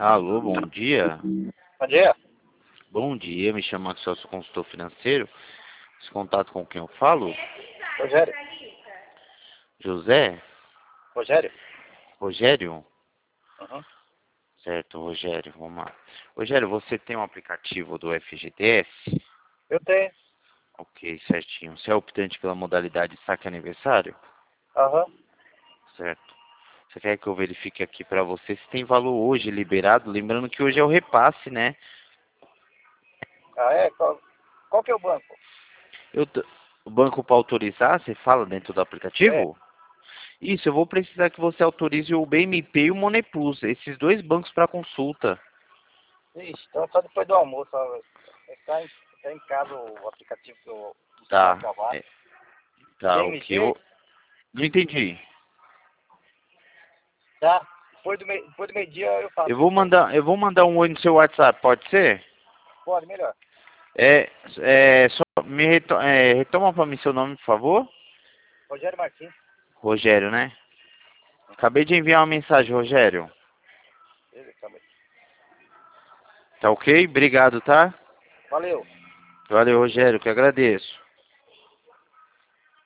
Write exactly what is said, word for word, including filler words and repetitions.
Alô, bom dia. Bom dia. Bom dia, me chamo Axel, sou consultor financeiro. Esse contato com quem eu falo? Rogério. José? Rogério? Rogério? Uhum. Certo, Rogério, vamos lá. Rogério, você tem um aplicativo do F G T S? Eu tenho. Ok, certinho. Você é optante pela modalidade saque aniversário? Aham. Certo. Você quer que eu verifique aqui pra você se tem valor hoje liberado? Lembrando que hoje é o repasse, né? Ah, é? Qual, qual que é o banco? Eu t- O banco para autorizar, você fala dentro do É. aplicativo? Isso, eu vou precisar que você autorize o B M P e o Money Plus, esses dois bancos para consulta. Ixi, então só depois do almoço. Ó. Tá em, tá em casa o aplicativo que eu buscar no Tá, trabalho. é, tá, o que B M G? eu... Não entendi. Tá. Depois do, mei, depois do meio-dia eu faço Eu isso vou pra você. mandar, eu vou mandar um oi no seu WhatsApp, pode ser? Pode, melhor. É, é, só me reto, é, retoma para mim seu nome, por favor. Rogério Martins. Rogério, né? Acabei de enviar uma mensagem, Rogério. Beleza, calma aí. Tá ok? Obrigado, tá? Valeu. Valeu, Rogério, que agradeço.